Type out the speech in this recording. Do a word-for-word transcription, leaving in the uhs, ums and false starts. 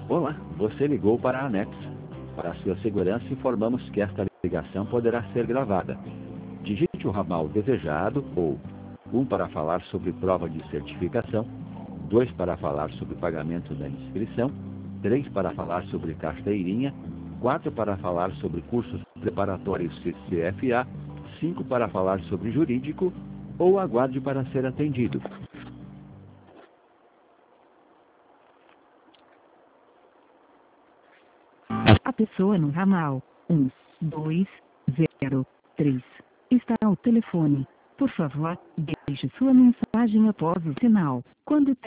Olá, você ligou para a ANEX. Para sua segurança, informamos que esta ligação poderá ser gravada. Digite o ramal desejado ou um para falar sobre prova de certificação, dois para falar sobre pagamento da inscrição, três para falar sobre carteirinha, quatro para falar sobre cursos preparatórios C C F A, cinco para falar sobre jurídico ou aguarde para ser atendido. A pessoa no ramal um, dois, zero, três está ao telefone. Por favor, deixe sua mensagem após o sinal. Quando